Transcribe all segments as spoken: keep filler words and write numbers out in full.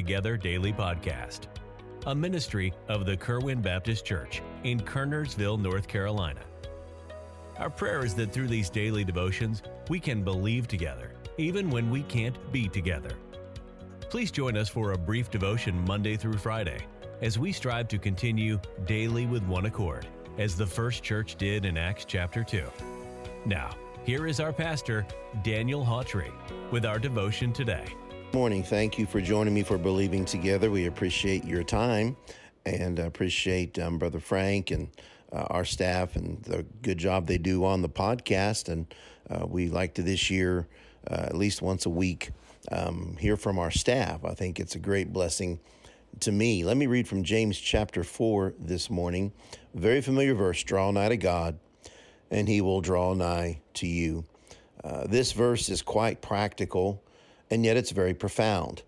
Together Daily Podcast, a ministry of the Kerwin Baptist Church in Kernersville, North Carolina. Our prayer is that through these daily devotions, we can believe together, even when we can't be together. Please join us for a brief devotion Monday through Friday as we strive to continue daily with one accord, as the first church did in Acts chapter two. Now, here is our pastor, Daniel Hawtrey, with our devotion today. Morning. Thank you for joining me for Believing Together. We appreciate your time and appreciate um, Brother Frank and uh, our staff and the good job they do on the podcast. And uh, we like to this year, uh, at least once a week, um, hear from our staff. I think it's a great blessing to me. Let me read from James chapter four this morning. Very familiar verse, draw nigh to God, and he will draw nigh to you. Uh, this verse is quite practical, and yet it's very profound.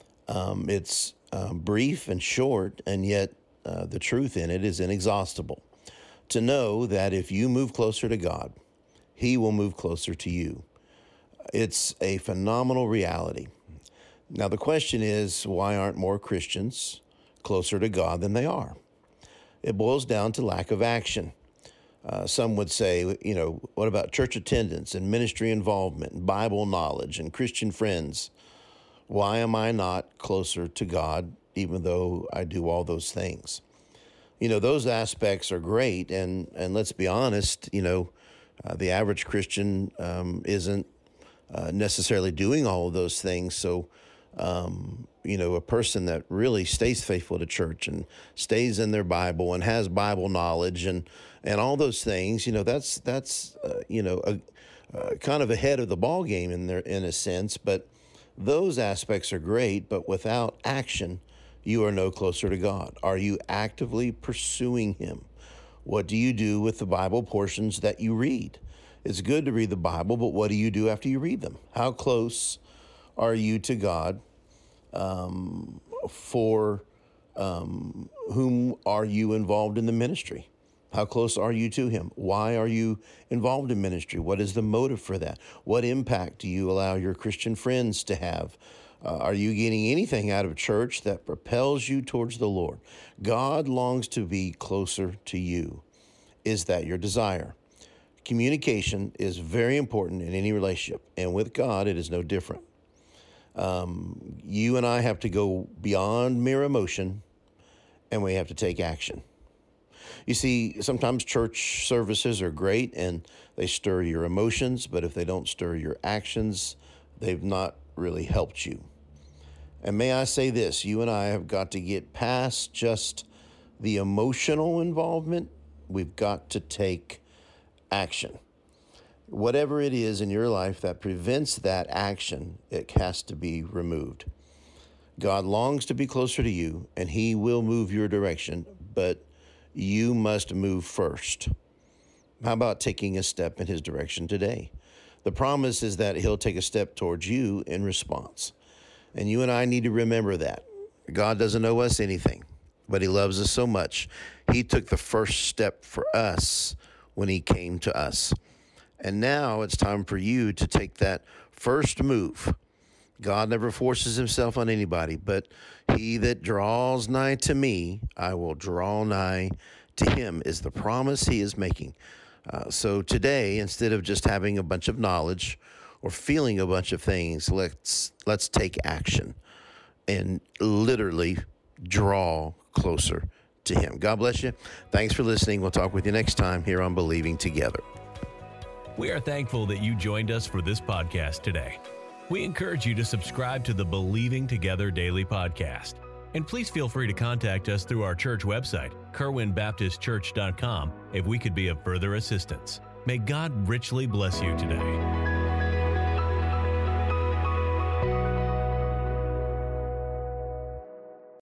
Um, it's uh, brief and short, and yet uh, the truth in it is inexhaustible. To know that if you move closer to God, he will move closer to you. It's a phenomenal reality. Now, the question is, why aren't more Christians closer to God than they are? It boils down to lack of action. Uh, some would say, you know, what about church attendance and ministry involvement and Bible knowledge and Christian friends? Why am I not closer to God, even though I do all those things? You know, those aspects are great. And, and let's be honest, you know, uh, the average Christian um, isn't uh, necessarily doing all of those things. So, Um, you know, a person that really stays faithful to church and stays in their Bible and has Bible knowledge and, and all those things, you know, that's, that's, uh, you know, a, uh, kind of ahead of the ball game in there, in a sense, but those aspects are great, but without action, you are no closer to God. Are you actively pursuing him? What do you do with the Bible portions that you read? It's good to read the Bible, but what do you do after you read them? How close are you to God? Um, for um, whom are you involved in the ministry? How close are you to him? Why are you involved in ministry? What is the motive for that? What impact do you allow your Christian friends to have? Uh, are you getting anything out of church that propels you towards the Lord? God longs to be closer to you. Is that your desire? Communication is very important in any relationship, and with God, it is no different. Um, you and I have to go beyond mere emotion, and we have to take action. You see, sometimes church services are great and they stir your emotions, but if they don't stir your actions, they've not really helped you. And may I say this, you and I have got to get past just the emotional involvement. We've got to take action. Whatever it is in your life that prevents that action, it has to be removed. God longs to be closer to you, and he will move your direction, but you must move first. How about taking a step in his direction today? The promise is that he'll take a step towards you in response. And you and I need to remember that. God doesn't owe us anything, but he loves us so much. He took the first step for us when he came to us. And now it's time for you to take that first move. God never forces himself on anybody, but he that draws nigh to me, I will draw nigh to him, is the promise he is making. Uh, so today, instead of just having a bunch of knowledge or feeling a bunch of things, let's let's take action and literally draw closer to him. God bless you. Thanks for listening. We'll talk with you next time here on Believing Together. We are thankful that you joined us for this podcast today. We encourage you to subscribe to the Believing Together Daily Podcast. And please feel free to contact us through our church website, kerwin baptist church dot com, if we could be of further assistance. May God richly bless you today.